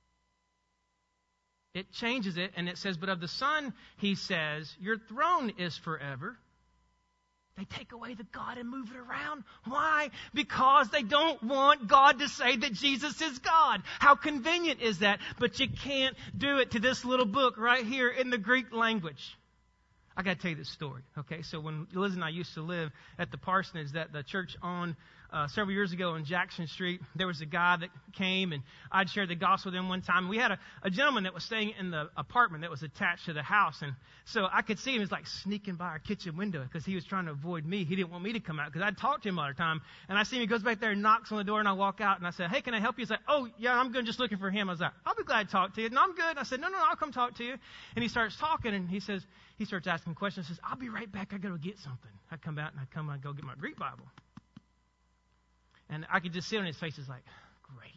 It changes it, and it says, but of the Son, he says, your throne is forever. They take away the God and move it around. Why? Because they don't want God to say that Jesus is God. How convenient is that? But you can't do it to this little book right here in the Greek language. I got to tell you this story. Okay, so when Liz and I used to live at the parsonage that the church owned several years ago on Jackson Street, there was a guy that came, and I'd shared the gospel with him one time. We had a gentleman that was staying in the apartment that was attached to the house, and so I could see him. He was like sneaking by our kitchen window because he was trying to avoid me. He didn't want me to come out because I'd talk to him all the time. And I see him. He goes back there and knocks on the door, and I walk out, and I said, hey, can I help you? He's like, oh, yeah, I'm good, just looking for him. I was like, I'll be glad to talk to you. No, I'm good. I said, no, I'll come talk to you. And he starts talking, and he starts asking questions. He says, I'll be right back. I got to get something. I come out, and I go get my Greek Bible. And I could just see on his face, he's like, great.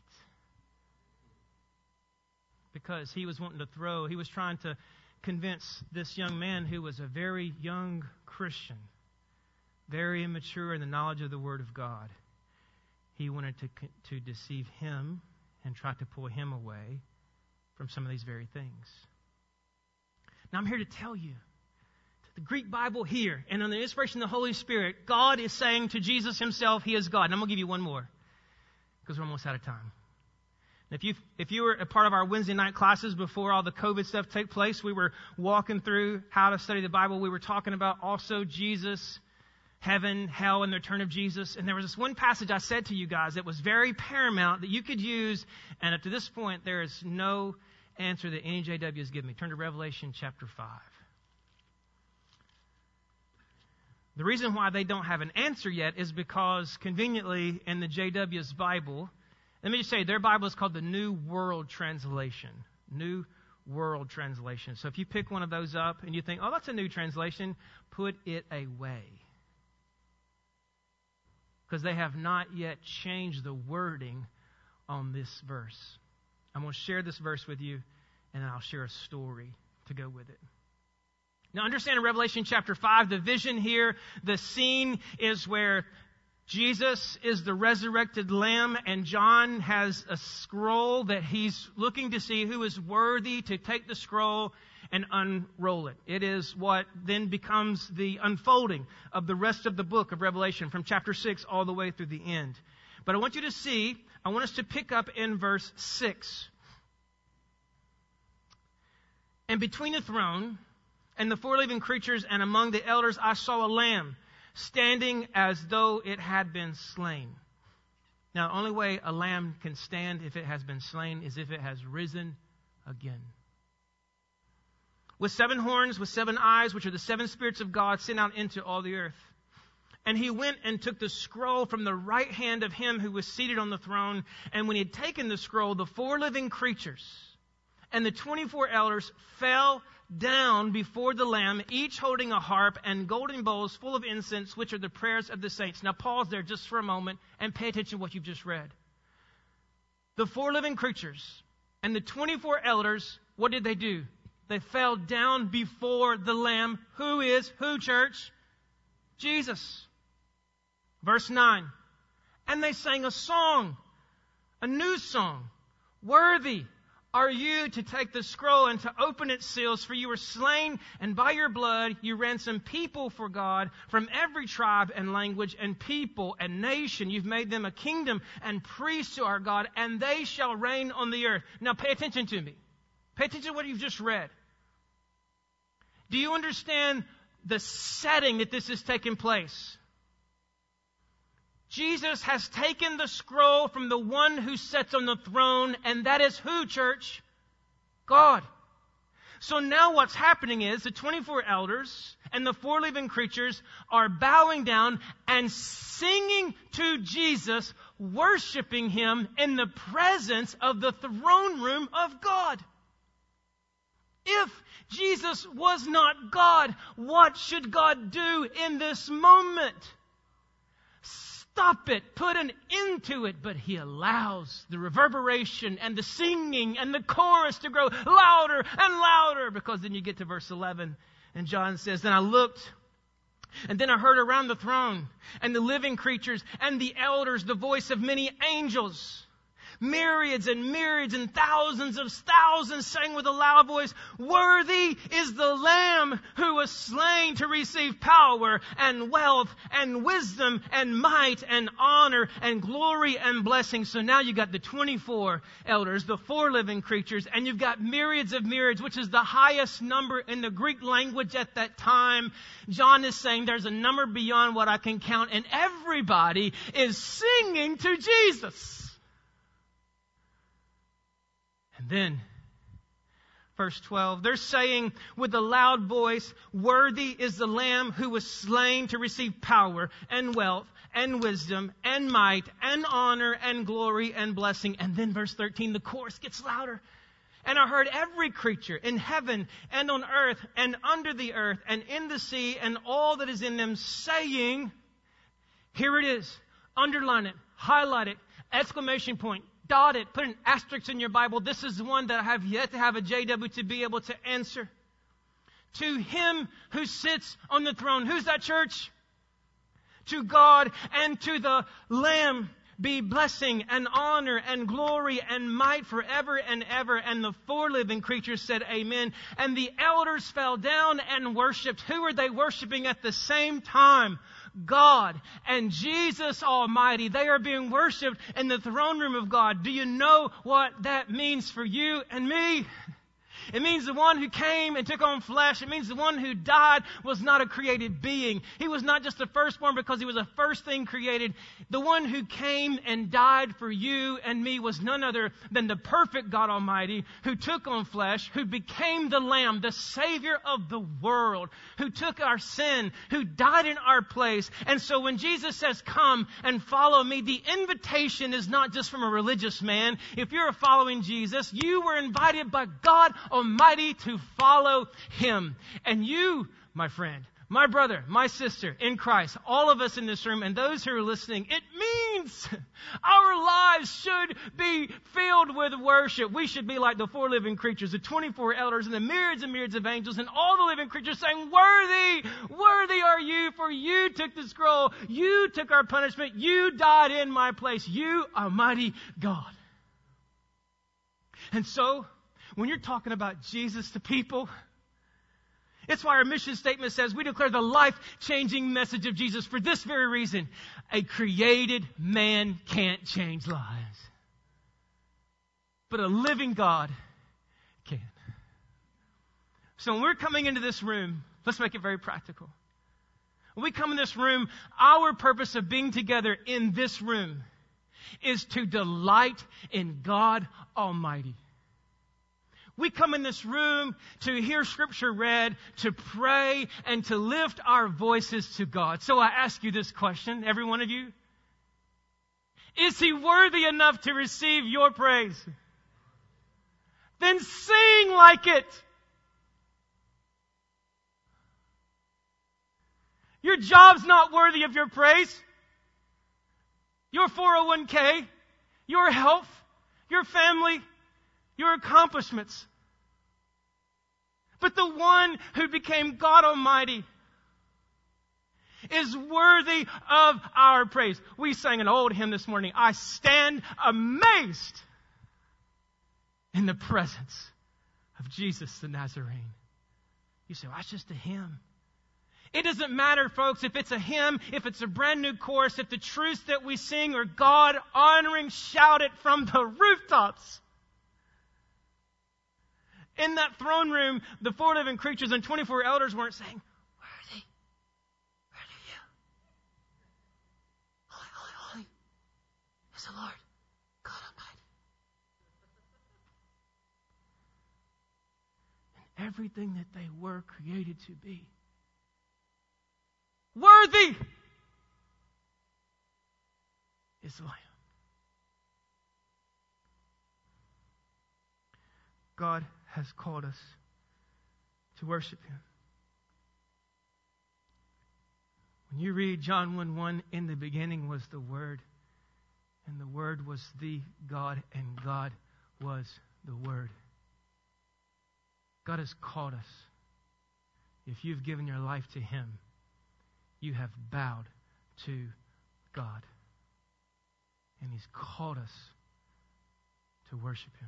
Because he was he was trying to convince this young man who was a very young Christian, very immature in the knowledge of the Word of God. He wanted to deceive him and try to pull him away from some of these very things. Now I'm here to tell you, the Greek Bible here, and on the inspiration of the Holy Spirit, God is saying to Jesus himself, he is God. And I'm going to give you one more, because we're almost out of time. And if you were a part of our Wednesday night classes before all the COVID stuff took place, we were walking through how to study the Bible. We were talking about also Jesus, heaven, hell, and the return of Jesus. And there was this one passage I said to you guys that was very paramount that you could use, and up to this point, there is no answer that any JW has given me. Turn to Revelation chapter 5. The reason why they don't have an answer yet is because conveniently in the JW's Bible, let me just say, their Bible is called the New World Translation. New World Translation. So if you pick one of those up and you think, oh, that's a new translation, put it away. Because they have not yet changed the wording on this verse. I'm going to share this verse with you, and I'll share a story to go with it. Now understand in Revelation chapter 5, the vision here, the scene is where Jesus is the resurrected Lamb, and John has a scroll that he's looking to see who is worthy to take the scroll and unroll it. It is what then becomes the unfolding of the rest of the book of Revelation from chapter 6 all the way through the end. But I want you to see, I want us to pick up in verse 6. And between the throne and the four living creatures and among the elders, I saw a lamb standing as though it had been slain. Now, the only way a lamb can stand if it has been slain is if it has risen again. With 7 horns, with 7 eyes, which are the 7 spirits of God sent out into all the earth. And he went and took the scroll from the right hand of him who was seated on the throne. And when he had taken the scroll, the 4 living creatures and the 24 elders fell down before the Lamb, each holding a harp and golden bowls full of incense, which are the prayers of the saints. Now pause there just for a moment and pay attention to what you've just read. The 4 living creatures and the 24 elders, what did they do? They fell down before the Lamb. Who is? Who, church? Jesus. Verse 9. And they sang a song, a new song. Worthy are you to take the scroll and to open its seals, for you were slain, and by your blood you ransomed people for God from every tribe and language and people and nation. You've made them a kingdom and priests to our God, and they shall reign on the earth. Now pay attention to me. Pay attention to what you've just read. Do you understand the setting that this is taking place? Jesus has taken the scroll from the one who sits on the throne, and that is who, church? God. So now what's happening is the 24 elders and the 4 living creatures are bowing down and singing to Jesus, worshiping him in the presence of the throne room of God. If Jesus was not God, what should God do in this moment? Stop it. Put an end to it. But He allows the reverberation and the singing and the chorus to grow louder and louder, because then you get to verse 11 and John says, "Then I looked, and then I heard around the throne and the living creatures and the elders the voice of many angels. Myriads and myriads and thousands of thousands sang with a loud voice, 'Worthy is the Lamb who was slain to receive power and wealth and wisdom and might and honor and glory and blessing.'" So now you got the 24 elders, the 4 living creatures, and you've got myriads of myriads, which is the highest number in the Greek language at that time. John is saying there's a number beyond what I can count, and everybody is singing to Jesus. And then, verse 12, they're saying with a loud voice, "Worthy is the Lamb who was slain to receive power and wealth and wisdom and might and honor and glory and blessing." And then verse 13, the chorus gets louder. "And I heard every creature in heaven and on earth and under the earth and in the sea and all that is in them saying," here it is, underline it, highlight it, exclamation point, dot it, put an asterisk in your Bible. This is the one that I have yet to have a JW to be able to answer. "To Him who sits on the throne." Who's that, church? "To God and to the Lamb be blessing and honor and glory and might forever and ever." And the 4 living creatures said, "Amen." And the elders fell down and worshipped. Who are they worshiping at the same time? God and Jesus Almighty. They are being worshipped in the throne room of God. Do you know what that means for you and me? It means the one who came and took on flesh. It means the one who died was not a created being. He was not just the firstborn because He was the first thing created. The one who came and died for you and me was none other than the perfect God Almighty, who took on flesh, who became the Lamb, the Savior of the world, who took our sin, who died in our place. And so when Jesus says, "Come and follow me," the invitation is not just from a religious man. If you're following Jesus, you were invited by God Almighty to follow Him. And you, my friend, my brother, my sister in Christ, all of us in this room and those who are listening, it means our lives should be filled with worship. We should be like the 4 living creatures, the 24 elders, and the myriads of angels, and all the living creatures saying, "Worthy, worthy are you, for you took the scroll, you took our punishment, you died in my place, you Almighty God." And so, when you're talking about Jesus to people, it's why our mission statement says we declare the life-changing message of Jesus for this very reason. A created man can't change lives, but a living God can. So when we're coming into this room, let's make it very practical. When we come in this room, our purpose of being together in this room is to delight in God Almighty. We come in this room to hear Scripture read, to pray, and to lift our voices to God. So I ask you this question, every one of you. Is He worthy enough to receive your praise? Then sing like it. Your job's not worthy of your praise. Your 401k, your health, your family, your accomplishments. But the one who became God Almighty is worthy of our praise. We sang an old hymn this morning, "I stand amazed in the presence of Jesus the Nazarene." You say, "Well, that's just a hymn." It doesn't matter, folks, if it's a hymn, if it's a brand new chorus, if the truths that we sing are God honoring, shout it from the rooftops. In that throne room, the 4 living creatures and 24 elders weren't saying, "Worthy, worthy you. Holy, holy, holy is the Lord God Almighty." And everything that they were created to be. Worthy is the Lamb. God has called us to worship Him. When you read John 1:1, in the beginning was the Word, and the Word was the God, and God was the Word. God has called us. If you've given your life to Him, you have bowed to God. And He's called us to worship Him.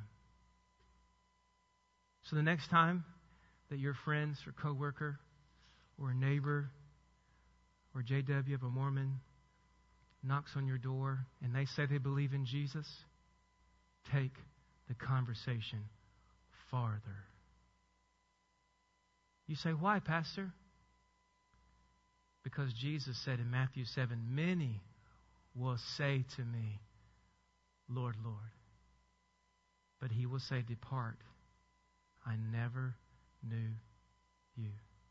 So the next time that your friends or coworker or a neighbor or JW of a Mormon knocks on your door and they say they believe in Jesus, take the conversation farther. You say, why, Pastor? Because Jesus said in Matthew 7, many will say to me, Lord, Lord. But He will say, depart. I never knew you.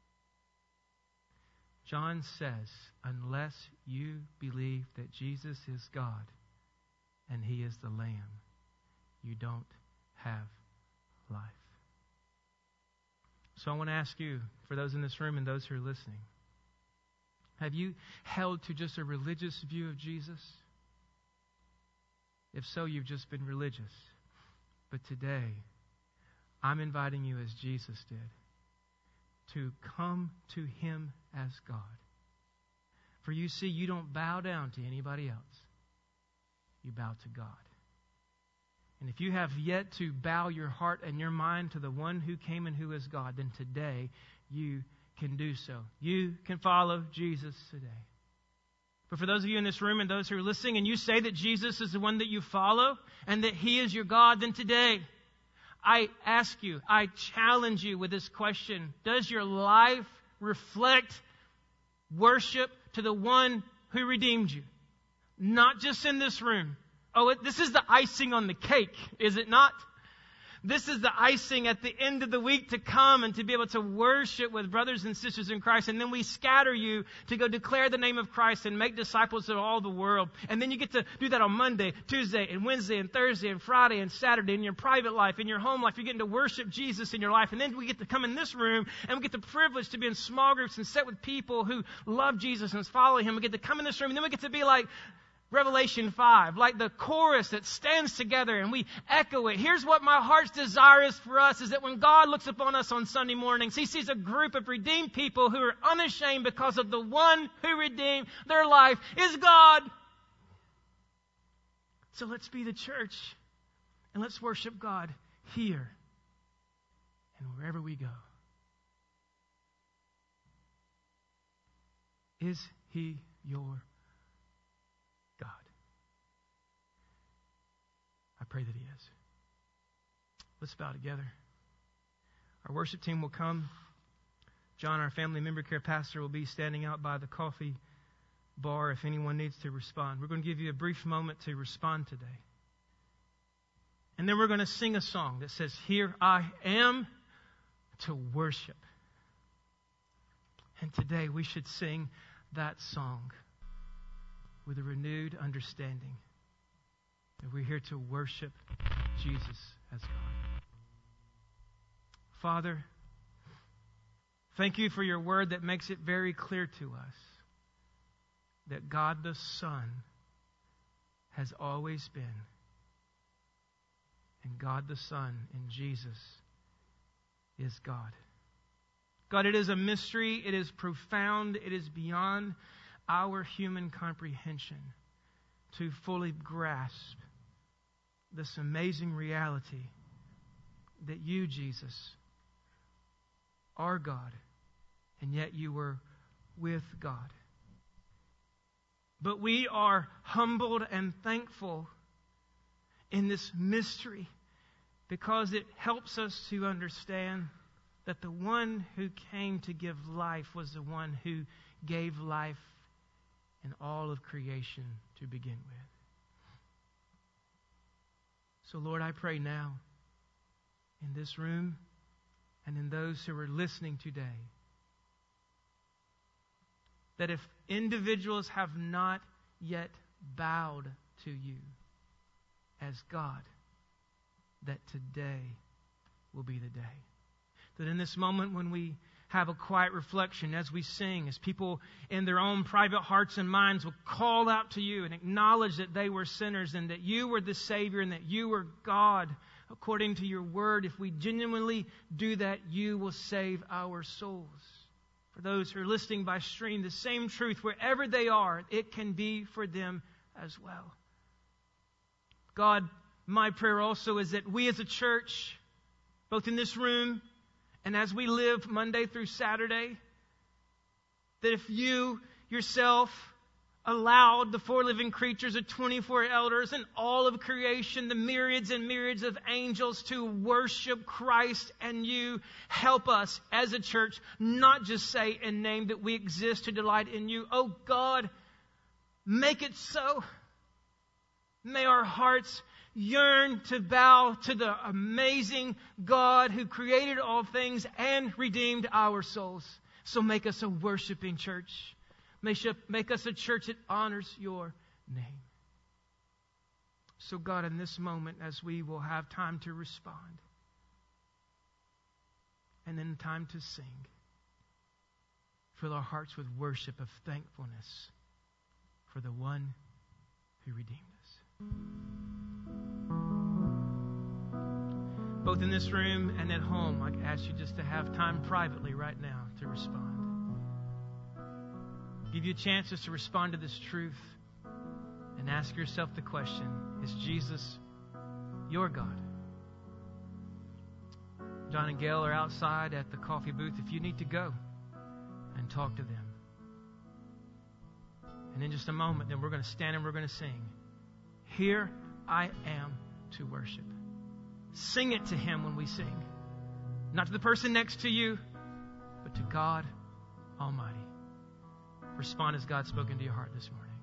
John says, unless you believe that Jesus is God and He is the Lamb, you don't have life. So I want to ask you, for those in this room and those who are listening, have you held to just a religious view of Jesus? If so, you've just been religious. But today, I'm inviting you as Jesus did, to come to Him as God. For you see, you don't bow down to anybody else. You bow to God. And if you have yet to bow your heart and your mind to the one who came and who is God, then today you can do so. You can follow Jesus today. But for those of you in this room and those who are listening, and you say that Jesus is the one that you follow and that He is your God, then today I ask you, I challenge you with this question. Does your life reflect worship to the one who redeemed you? Not just in this room. Oh, this is the icing on the cake, is it not? This is the icing at the end of the week to come and to be able to worship with brothers and sisters in Christ. And then we scatter you to go declare the name of Christ and make disciples of all the world. And then you get to do that on Monday, Tuesday, and Wednesday, and Thursday, and Friday, and Saturday in your private life, in your home life. You're getting to worship Jesus in your life. And then we get to come in this room and we get the privilege to be in small groups and sit with people who love Jesus and follow Him. We get to come in this room and then we get to be like Revelation 5, like the chorus that stands together and we echo it. Here's what my heart's desire is for us, is that when God looks upon us on Sunday mornings, He sees a group of redeemed people who are unashamed because of the one who redeemed their life is God. So let's be the church and let's worship God here and wherever we go. Is He your God? I pray that He is. Let's bow together. Our worship team will come. John, our family member care pastor, will be standing out by the coffee bar if anyone needs to respond. We're going to give you a brief moment to respond today. And then we're going to sing a song that says, "Here I am to worship." And today we should sing that song with a renewed understanding that we're here to worship Jesus as God. Father, thank You for Your word that makes it very clear to us that God the Son has always been, and God the Son in Jesus is God. God, it is a mystery, it is profound, it is beyond our human comprehension to fully grasp this amazing reality that You, Jesus, are God, and yet You were with God. But we are humbled and thankful in this mystery because it helps us to understand that the one who came to give life was the one who gave life in all of creation to begin with. So, Lord, I pray now in this room and in those who are listening today that if individuals have not yet bowed to You as God, that today will be the day. that in this moment when we have a quiet reflection as we sing, as people in their own private hearts and minds will call out to you and acknowledge that they were sinners and that you were the Savior and that you were God according to your word. If we genuinely do that, you will save our souls. For those who are listening by stream, the same truth, wherever they are, it can be for them as well. God, my prayer also is that we as a church, both in this room and as we live Monday through Saturday, that if you yourself allowed the 4 living creatures, the 24 elders, and all of creation, the myriads and myriads of angels to worship Christ and you, help us as a church not just say in name that we exist to delight in you. Oh God, make it so. May our hearts yearn to bow to the amazing God who created all things and redeemed our souls. So make us a worshiping church. Make us a church that honors your name. So God, in this moment, as we will have time to respond and then time to sing, fill our hearts with worship of thankfulness for the one who redeemed us. Both in this room and at home, I ask you just to have time privately right now to respond. Give you a chance just to respond to this truth and ask yourself the question, is Jesus your God? John and Gail are outside at the coffee booth if you need to go and talk to them. And in just a moment, then we're going to stand and we're going to sing. Here I am to worship. Sing it to Him when we sing. Not to the person next to you, but to God Almighty. Respond as God's spoken to your heart this morning.